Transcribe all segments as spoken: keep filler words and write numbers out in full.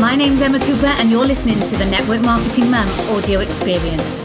My name's Emma Cooper and you're listening to the Network Marketing Mum audio experience.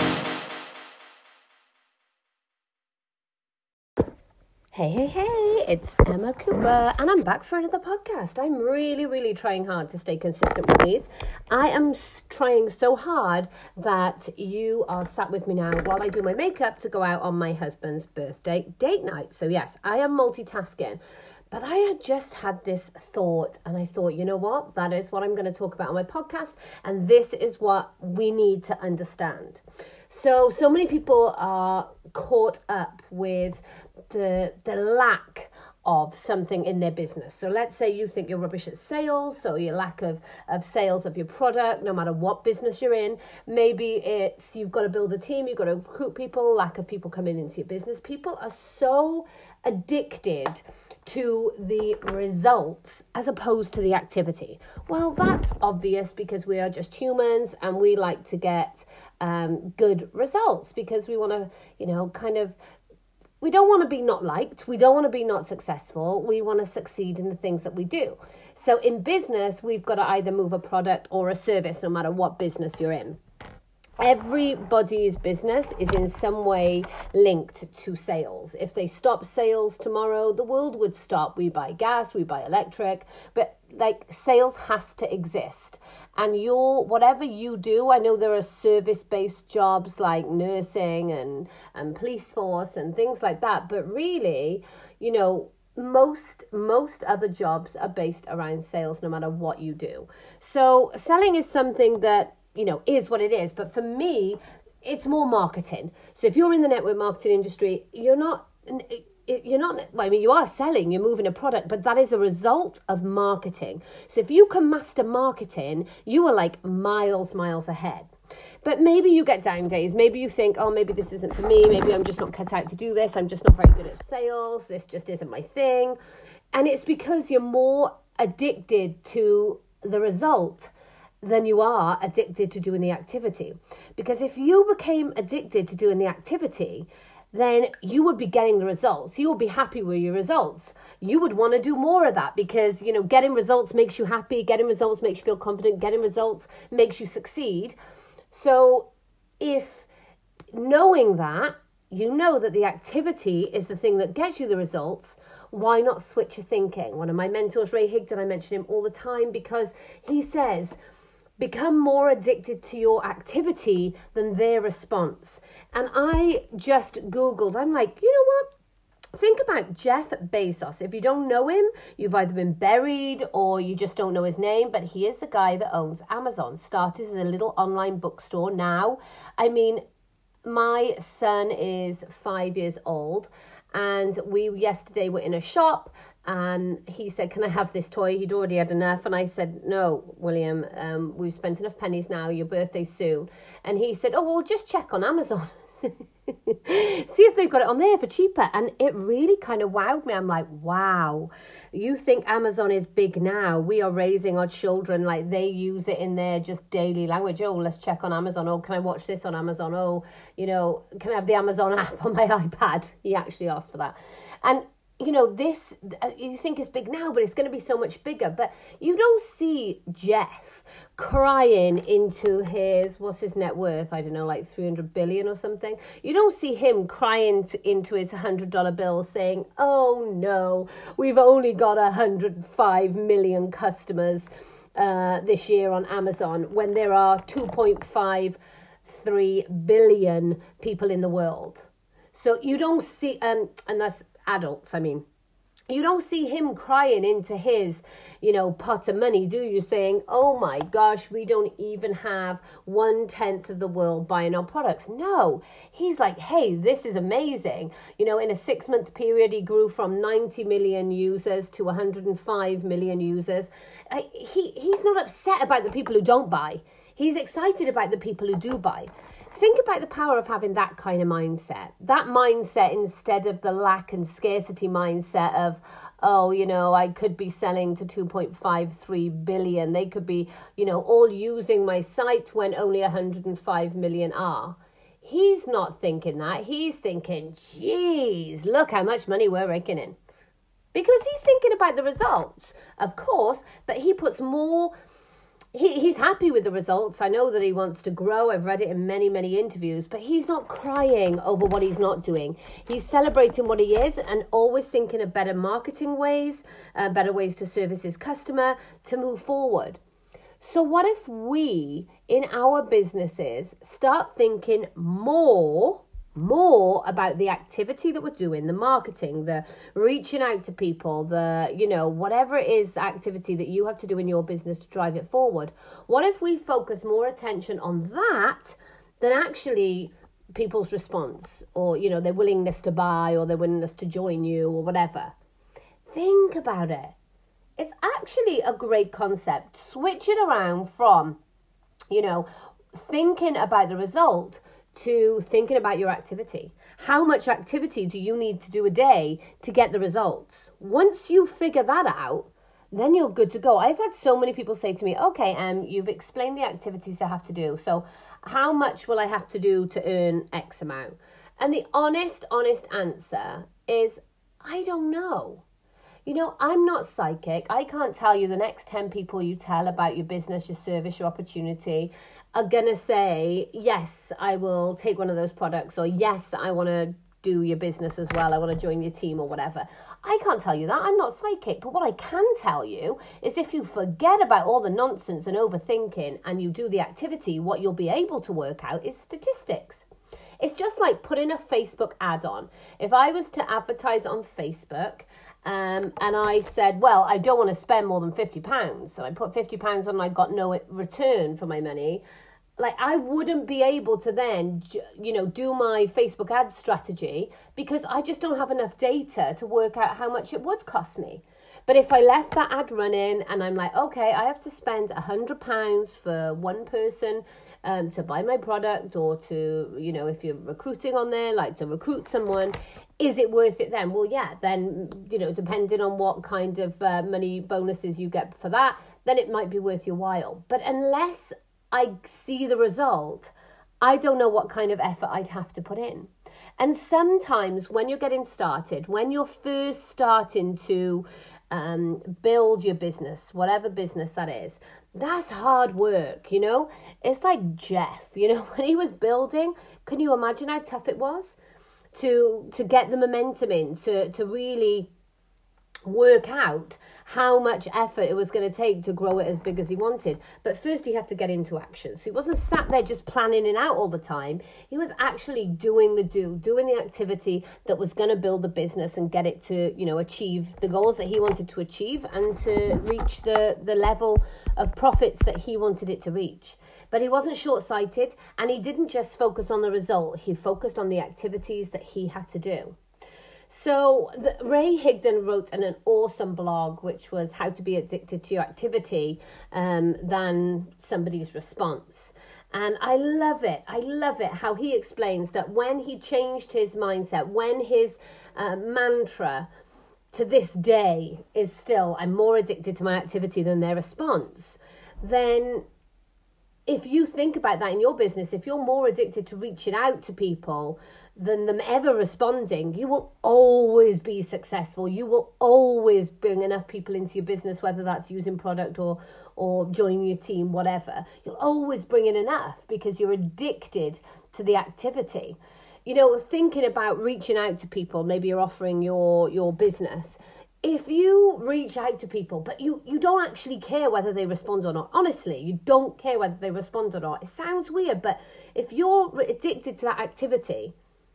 Hey, hey, hey, it's Emma Cooper and I'm back for another podcast. I'm really, really trying hard to stay consistent with these. I am trying so hard that you are sat with me now while I do my makeup to go out on my husband's birthday date night. So yes, I am multitasking. But I had just had this thought and I thought, you know what, that is what I'm going to talk about on my podcast. And this is what we need to understand. So, so many people are caught up with the the lack of something in their business. So let's say you think you're rubbish at sales, so your lack of, of sales of your product, no matter what business you're in. Maybe it's you've got to build a team, you've got to recruit people, lack of people coming into your business. People are so addicted to the results as opposed to the activity. Well, that's obvious because we are just humans and we like to get um, good results because we want to, you know, kind of, we don't want to be not liked. We don't want to be not successful. We want to succeed in the things that we do. So in business, we've got to either move a product or a service, no matter what business you're in. Everybody's business is in some way linked to sales. If they stop sales tomorrow, the world would stop. We buy gas, we buy electric, but like sales has to exist. And your whatever you do, I know there are service-based jobs like nursing and, and police force and things like that, but really, you know, most most other jobs are based around sales no matter what you do. So selling is something that, you know, is what it is. But for me, it's more marketing. So if you're in the network marketing industry, you're not, you're not, well, I mean, you are selling, you're moving a product, but that is a result of marketing. So if you can master marketing, you are like miles, miles ahead. But maybe you get down days. Maybe you think, oh, maybe this isn't for me. Maybe I'm just not cut out to do this. I'm just not very good at sales. This just isn't my thing. And it's because you're more addicted to the result than you are addicted to doing the activity. Because if you became addicted to doing the activity, then you would be getting the results. You would be happy with your results. You would want to do more of that because, you know, getting results makes you happy. Getting results makes you feel confident. Getting results makes you succeed. So if knowing that, you know that the activity is the thing that gets you the results, why not switch your thinking? One of my mentors, Ray Higdon, I mention him all the time because he says, become more addicted to your activity than their response. And I just Googled, I'm like, you know what? Think about Jeff Bezos. If you don't know him, you've either been buried or you just don't know his name, but he is the guy that owns Amazon. Started as a little online bookstore. Now, I mean, my son is five years old and we yesterday were in a shop and he said, can I have this toy? He'd already had enough. And I said, no, William, um, we've spent enough pennies now. Your birthday's soon. And he said, oh, well, just check on Amazon. See if they've got it on there for cheaper. And it really kind of wowed me. I'm like, wow, you think Amazon is big now? We are raising our children like they use it in their just daily language. Oh, let's check on Amazon. Oh, can I watch this on Amazon? Oh, you know, can I have the Amazon app on my iPad? He actually asked for that. And you know, this, you think it's big now, but it's going to be so much bigger. But you don't see Jeff crying into his, what's his net worth? I don't know, like three hundred billion or something. You don't see him crying to, into his one hundred dollar bill saying, oh no, we've only got one hundred five million customers uh, this year on Amazon when there are two point five three billion people in the world. So you don't see, um, and that's adults, I mean, you don't see him crying into his, you know, pot of money, do you? Saying, oh my gosh, we don't even have one tenth of the world buying our products. No, he's like, hey, this is amazing. You know, in a six month period, he grew from ninety million users to one hundred five million users. Uh, he He's not upset about the people who don't buy. He's excited about the people who do buy. Think about the power of having that kind of mindset. That mindset instead of the lack and scarcity mindset of, oh, you know, I could be selling to two point five three billion. They could be, you know, all using my site when only one hundred five million are. He's not thinking that. He's thinking, geez, look how much money we're raking in. Because he's thinking about the results, of course, but he puts more he, he's happy with the results. I know that he wants to grow. I've read it in many, many interviews, but he's not crying over what he's not doing. He's celebrating what he is and always thinking of better marketing ways, uh, better ways to service his customer, to move forward. So what if we, in our businesses, start thinking more more about the activity that we're doing, the marketing, the reaching out to people, the, you know, whatever it is, the activity that you have to do in your business to drive it forward. What if we focus more attention on that than actually people's response, or, you know, their willingness to buy, or their willingness to join you, or whatever? Think about it. It's actually a great concept. Switch it around from, you know, thinking about the result to thinking about your activity. How much activity do you need to do a day to get the results? Once you figure that out, then you're good to go. I've had so many people say to me, okay, um, you've explained the activities I have to do. So how much will I have to do to earn X amount? And the honest, honest answer is, I don't know. You know, I'm not psychic. I can't tell you the next ten people you tell about your business, your service, your opportunity are going to say, yes, I will take one of those products, or yes, I want to do your business as well. I want to join your team, or whatever. I can't tell you that. I'm not psychic. But what I can tell you is, if you forget about all the nonsense and overthinking and you do the activity, what you'll be able to work out is statistics. It's just like putting a Facebook ad on. If I was to advertise on Facebook, Um, and I said, well, I don't want to spend more than fifty pounds. And I put fifty pounds on and I got no return for my money. Like, I wouldn't be able to then, you know, do my Facebook ad strategy, because I just don't have enough data to work out how much it would cost me. But if I left that ad running and I'm like, okay, I have to spend a hundred pounds for one person um, to buy my product, or to, you know, if you're recruiting on there, like to recruit someone, is it worth it then? Well, yeah, then, you know, depending on what kind of uh, money bonuses you get for that, then it might be worth your while. But unless I see the result, I don't know what kind of effort I'd have to put in. And sometimes when you're getting started, when you're first starting to um, build your business, whatever business that is, that's hard work, you know? It's like Jeff, you know, when he was building, can you imagine how tough it was to to get the momentum in, to, to really work out how much effort it was going to take to grow it as big as he wanted. But first he had to get into action. So he wasn't sat there just planning it out all the time. He was actually doing the do, doing the activity that was going to build the business and get it to, you know, achieve the goals that he wanted to achieve, and to reach the, the level of profits that he wanted it to reach. But he wasn't short-sighted, and he didn't just focus on the result. He focused on the activities that he had to do. So the, Ray Higdon wrote an, an awesome blog, which was how to be addicted to your activity um, than somebody's response. And I love it. I love it how he explains that when he changed his mindset, when his uh, mantra to this day is still, I'm more addicted to my activity than their response, then if you think about that in your business, if you're more addicted to reaching out to people than them ever responding, you will always be successful. You will always bring enough people into your business, whether that's using product or or joining your team, whatever. You'll always bring in enough because you're addicted to the activity. You know, thinking about reaching out to people, maybe you're offering your your business. If you reach out to people, but you, you don't actually care whether they respond or not, honestly, you don't care whether they respond or not. It sounds weird, but if you're addicted to that activity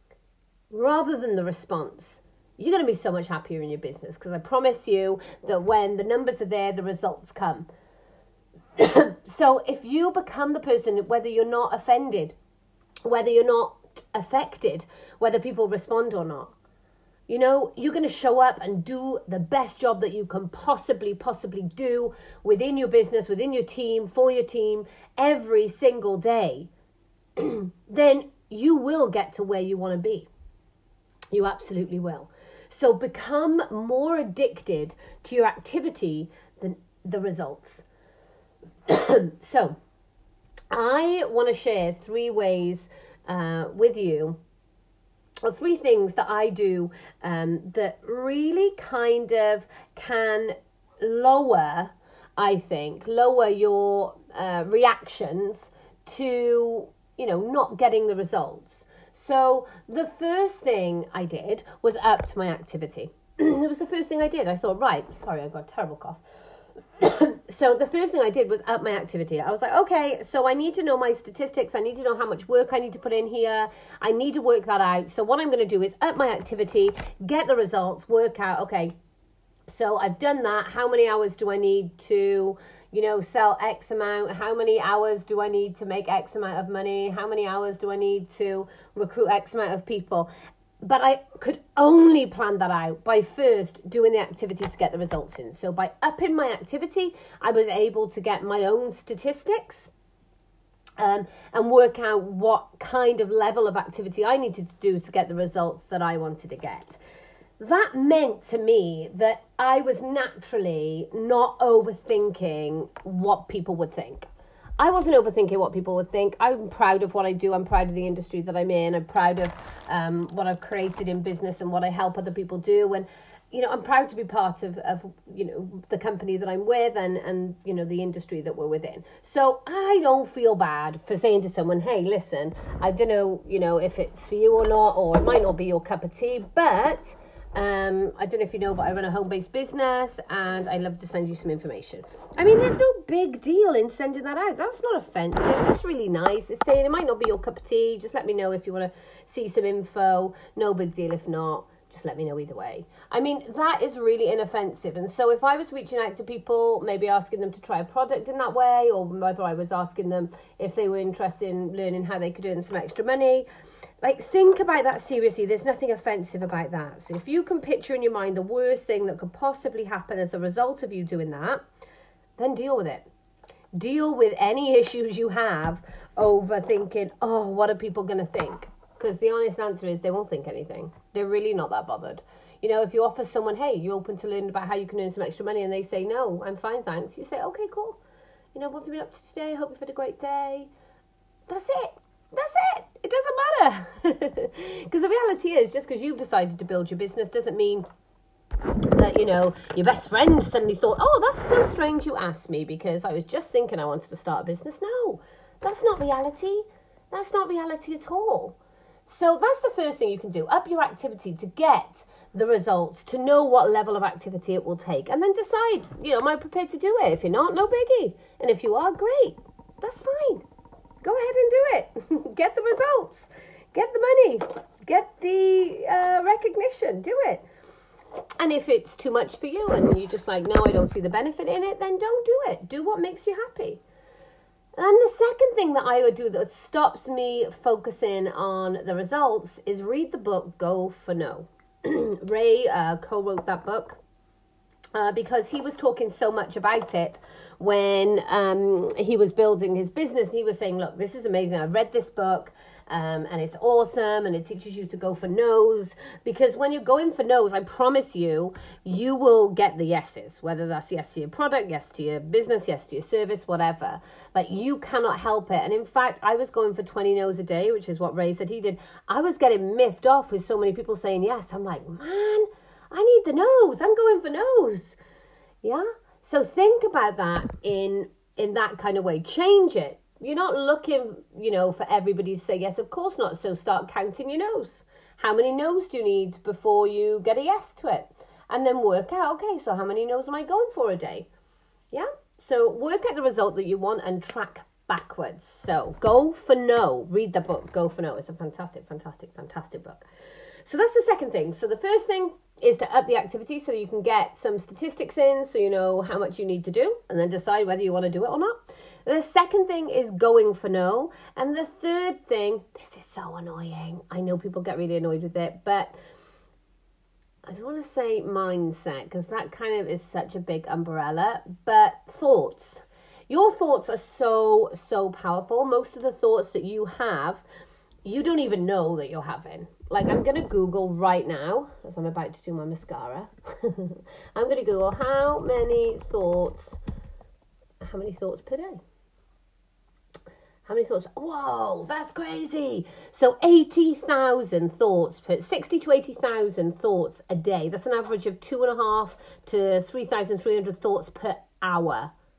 rather than the response, you're going to be so much happier in your business, because I promise you that when the numbers are there, the results come. So if you become the person, whether you're not offended, whether you're not affected, whether people respond or not, you know, you're going to show up and do the best job that you can possibly, possibly do within your business, within your team, for your team, every single day. Then you will get to where you want to be. You absolutely will. So become more addicted to your activity than the results. So I want to share three ways uh, with you, or three things that I do um, that really kind of can lower I think, lower your uh, reactions to, you know, not getting the results. So the first thing I did was upped my activity. It was the first thing I did. I thought, right, sorry, I got a terrible cough. So the first thing I did was up my activity. I was like, okay, so I need to know my statistics. I need to know how much work I need to put in here. I need to work that out. So what I'm going to do is up my activity, get the results, work out, okay, so I've done that. How many hours do I need to, you know, sell X amount? How many hours do I need to make X amount of money? How many hours do I need to recruit X amount of people? But I could only plan that out by first doing the activity to get the results in. So by upping my activity, I was able to get my own statistics um, and work out what kind of level of activity I needed to do to get the results that I wanted to get. That meant to me that I was naturally not overthinking what people would think. I wasn't overthinking what people would think. I'm proud of what I do. I'm proud of the industry that I'm in. I'm proud of um, what I've created in business and what I help other people do. And, you know, I'm proud to be part of, of you know, the company that I'm with and, and, you know, the industry that we're within. So I don't feel bad for saying to someone, hey, listen, I don't know, you know, if it's for you or not, or it might not be your cup of tea, but Um, I don't know if you know, but I run a home-based business and I love to send you some information. I mean, there's no big deal in sending that out. That's not offensive. That's really nice. It's saying it might not be your cup of tea. Just let me know if you want to see some info. No big deal if not. Just let me know either way. I mean, that is really inoffensive. And so if I was reaching out to people, maybe asking them to try a product in that way, or whether I was asking them if they were interested in learning how they could earn some extra money, like, think about that seriously. There's nothing offensive about that. So if you can picture in your mind the worst thing that could possibly happen as a result of you doing that, then deal with it. Deal with any issues you have over thinking, oh, what are people going to think? Because the honest answer is they won't think anything. They're really not that bothered. You know, if you offer someone, hey, you're open to learn about how you can earn some extra money, and they say, no, I'm fine, thanks. You say, okay, cool. You know, what have you been up to today? Hope you've had a great day. That's it. That's it. It doesn't matter. Because the reality is, just because you've decided to build your business doesn't mean that, you know, your best friend suddenly thought, oh, that's so strange you asked me because I was just thinking I wanted to start a business. No, that's not reality. That's not reality at all. So that's the first thing you can do. Up your activity to get the results, to know what level of activity it will take, and then decide, you know, am I prepared to do it? If you're not, no biggie. And if you are, great. That's fine. Go ahead and do it. Get the results. Get the money. Get the uh, recognition. Do it. And if it's too much for you and you're just like, no, I don't see the benefit in it, then don't do it. Do what makes you happy. And the second thing that I would do that stops me focusing on the results is read the book Go for No. Ray uh, co-wrote that book. Uh, because he was talking so much about it when um, he was building his business. He was saying, look, this is amazing. I read this book um, and it's awesome and it teaches you to go for no's. Because when you're going for no's, I promise you, you will get the yeses. Whether that's yes to your product, yes to your business, yes to your service, whatever. Like, you cannot help it. And in fact, I was going for twenty no's a day, which is what Ray said he did. I was getting miffed off with so many people saying yes. I'm like, man, I need the no's. I'm going for no's. Yeah. So think about that in in that kind of way. Change it. You're not looking, you know, for everybody to say yes. Of course not. So start counting your no's. How many no's do you need before you get a yes to it? And then work out, okay, so how many no's am I going for a day? Yeah. So work out the result that you want and track backwards. So Go for No. Read the book, Go for No. It's a fantastic, fantastic, fantastic book. So that's the second thing. So the first thing is to up the activity so you can get some statistics in so you know how much you need to do and then decide whether you want to do it or not. The second thing is going for no. And the third thing, this is so annoying. I know people get really annoyed with it, but I don't want to say mindset because that kind of is such a big umbrella, but thoughts. Your thoughts are so, so powerful. Most of the thoughts that you have, you don't even know that you're having. Like, I'm going to Google right now, as I'm about to do my mascara. I'm going to Google how many thoughts, how many thoughts per day? How many thoughts? Whoa, that's crazy. So eighty thousand thoughts per, sixty to eighty thousand thoughts a day. That's an average of two and a half to three thousand three hundred thoughts per hour.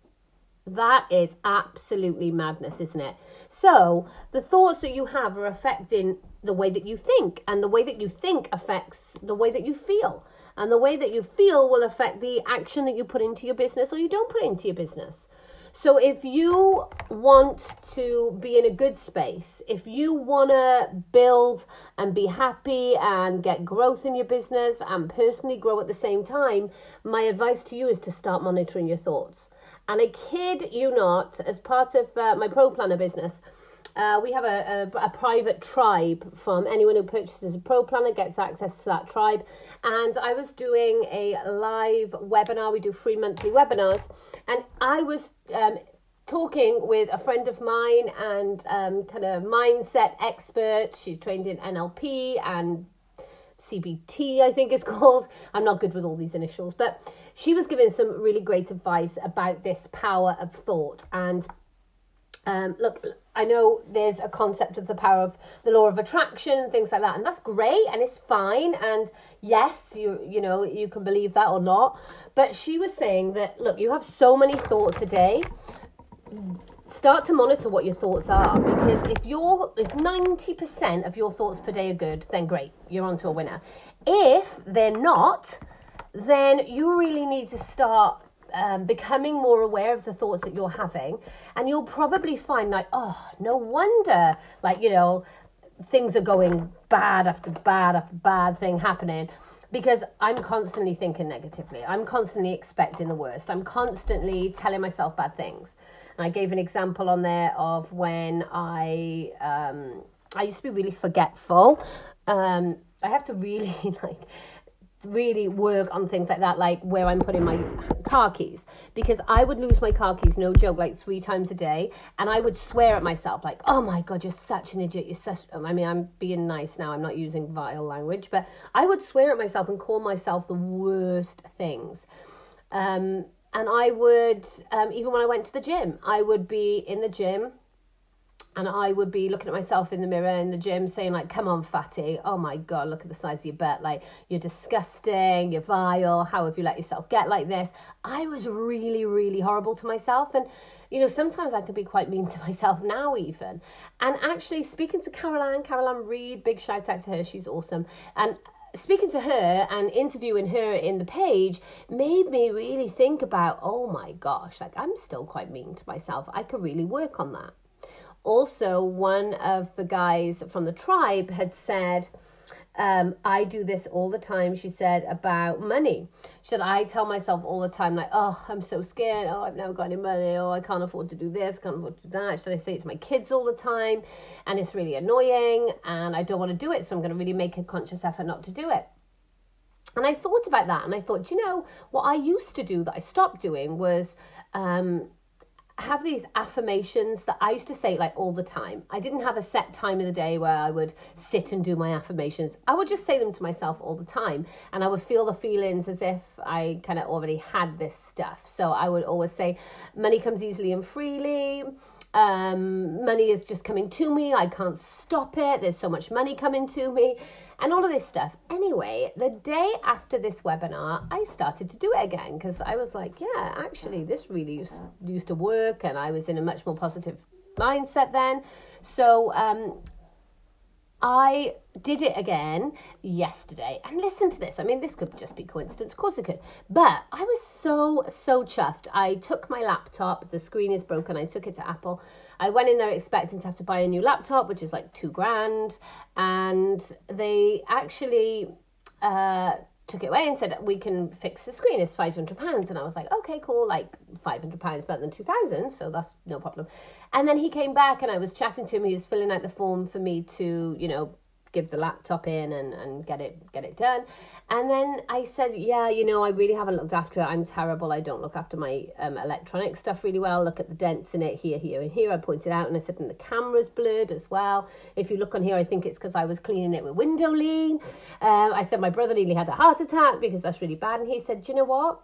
That is absolutely madness, isn't it? So the thoughts that you have are affecting the way that you think, and the way that you think affects the way that you feel. And the way that you feel will affect the action that you put into your business or you don't put into your business. So if you want to be in a good space, if you want to build and be happy and get growth in your business and personally grow at the same time, my advice to you is to start monitoring your thoughts. And I kid you not, as part of uh, my Pro Planner business, Uh, we have a, a, a private tribe. From anyone who purchases a Pro Planner gets access to that tribe. And I was doing a live webinar. We do free monthly webinars. And I was um, talking with a friend of mine and um, kind of mindset expert. She's trained in N L P and C B T, I think it's called. I'm not good with all these initials. But she was giving some really great advice about this power of thought. And Um, look, I know there's a concept of the power of the law of attraction and things like that, and that's great and it's fine. And yes, you you know, you can believe that or not. But she was saying that, look, you have so many thoughts a day. Start to monitor what your thoughts are, because if you're if ninety percent of your thoughts per day are good, then great, you're on to a winner. If they're not, then you really need to start Um, becoming more aware of the thoughts that you're having, and you'll probably find like, oh, no wonder, like, you know, things are going bad after bad after bad thing happening, because I'm constantly thinking negatively. I'm constantly expecting the worst. I'm constantly telling myself bad things. And I gave an example on there of when I um, I used to be really forgetful. Um, I have to really like really work on things like that, like where I'm putting my car keys, because I would lose my car keys, no joke, like three times a day, and I would swear at myself like, oh my god, you're such an idiot, you're such, I mean, I'm being nice now, I'm not using vile language, but I would swear at myself and call myself the worst things. Um, and I would, um, even when I went to the gym, I would be in the gym and I would be looking at myself in the mirror in the gym saying like, come on, fatty. Oh my God, look at the size of your butt. Like, you're disgusting, you're vile. How have you let yourself get like this? I was really, really horrible to myself. And, you know, sometimes I can be quite mean to myself now even. And actually speaking to Caroline, Caroline Reed, big shout out to her. She's awesome. And speaking to her and interviewing her in the page made me really think about, oh my gosh, like I'm still quite mean to myself. I could really work on that. Also, one of the guys from the tribe had said, um, I do this all the time, she said, about money. She said, I tell myself all the time, like, oh, I'm so scared. Oh, I've never got any money. Oh, I can't afford to do this, can't afford to do that. She said, I say it to my kids all the time, and it's really annoying, and I don't want to do it, so I'm going to really make a conscious effort not to do it. And I thought about that, and I thought, you know, what I used to do that I stopped doing was um, have these affirmations that I used to say like all the time. I didn't have a set time of the day where I would sit and do my affirmations. I would just say them to myself all the time, and I would feel the feelings as if I kind of already had this stuff. So I would always say, money comes easily and freely. Um, money is just coming to me. I can't stop it. There's so much money coming to me. And all of this stuff. Anyway, the day after this webinar, I started to do it again because I was like, yeah, actually, this really used, used to work, and I was in a much more positive mindset then. So um, I did it again yesterday. And listen to this. I mean, this could just be coincidence. Of course it could. But I was so, so chuffed. I took my laptop. The screen is broken. I took it to Apple. I went in there expecting to have to buy a new laptop, which is like two grand. And they actually uh, took it away and said, we can fix the screen. It's five hundred pounds. And I was like, okay, cool. Like five hundred pounds better than two thousand. So that's no problem. And then he came back and I was chatting to him. He was filling out the form for me to, you know, give the laptop in and, and get it get it done. And then I said, yeah, you know, I really haven't looked after it. I'm terrible. I don't look after my um, electronic stuff really well. Look at the dents in it here, here, and here. I pointed out, and I said, and the camera's blurred as well. If you look on here, I think it's because I was cleaning it with window lean. Um, I said my brother nearly had a heart attack because that's really bad. And he said, do you know what?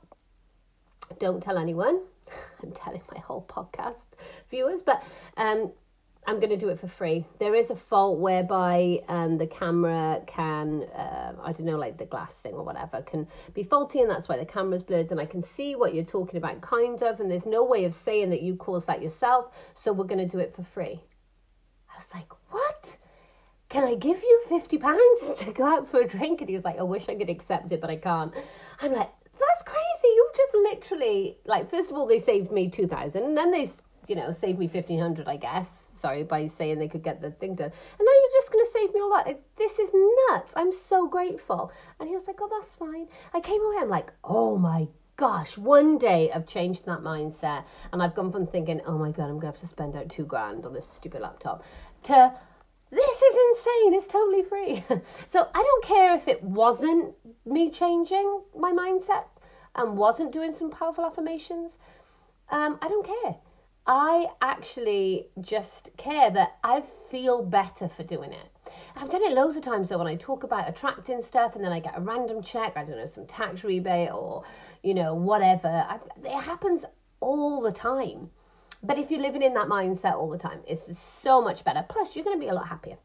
Don't tell anyone. I'm telling my whole podcast viewers, but um, I'm going to do it for free. There is a fault whereby um, the camera can, uh, I don't know, like the glass thing or whatever, can be faulty, and that's why the camera's blurred, and I can see what you're talking about, kind of, and there's no way of saying that you caused that yourself, so we're going to do it for free. I was like, what? Can I give you fifty pounds to go out for a drink? And he was like, I wish I could accept it, but I can't. I'm like, that's crazy. You've just literally, like, first of all, they saved me two thousand, and then they, you know, saved me fifteen hundred, I guess. Sorry, by saying they could get the thing done. And now you're just going to save me all that. This is nuts. I'm so grateful. And he was like, oh, that's fine. I came away, I'm like, oh my gosh, one day I've changed that mindset. And I've gone from thinking, oh my God, I'm going to have to spend out two grand on this stupid laptop, to this is insane. It's totally free. So I don't care if it wasn't me changing my mindset and wasn't doing some powerful affirmations. Um, I don't care. I actually just care that I feel better for doing it. I've done it loads of times though, when I talk about attracting stuff and then I get a random check, I don't know, some tax rebate or, you know, whatever. I've, it happens all the time. But if you're living in that mindset all the time, it's so much better. Plus, you're going to be a lot happier.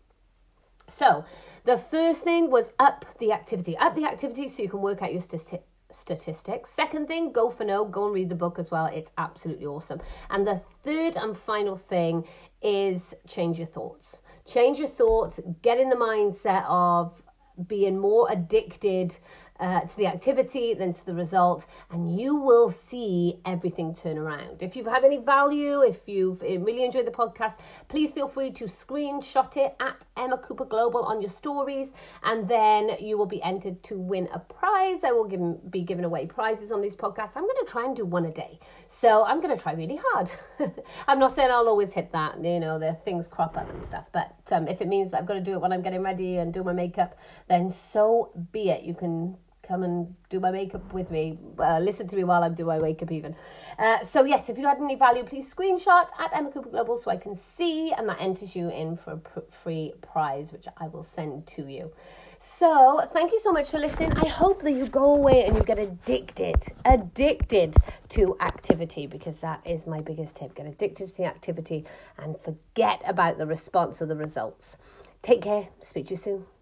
So the first thing was up the activity. Up the activity so you can work out your statistics. statistics. Second thing, go for no. Go and read the book as well. It's absolutely awesome. And the third and final thing is change your thoughts. Change your thoughts. Get in the mindset of being more addicted uh, to the activity than to the result, and you will see everything turn around. If you've had any value, if you've really enjoyed the podcast, please feel free to screenshot it at Emma Cooper Global on your stories, and then you will be entered to win a prize. I will give, be giving away prizes on these podcasts. I'm going to try and do one a day, so I'm going to try really hard. I'm not saying I'll always hit that, you know, the things crop up and stuff, but um, if it means that I've got to do it when I'm getting ready and do my makeup, then so be it. You can come and do my makeup with me, uh, listen to me while I'm doing my makeup even. Uh, so yes, if you had any value, please screenshot at Emma Cooper Global so I can see, and that enters you in for a pr- free prize, which I will send to you. So thank you so much for listening. I hope that you go away and you get addicted, addicted to activity, because that is my biggest tip. Get addicted to the activity and forget about the response or the results. Take care. Speak to you soon.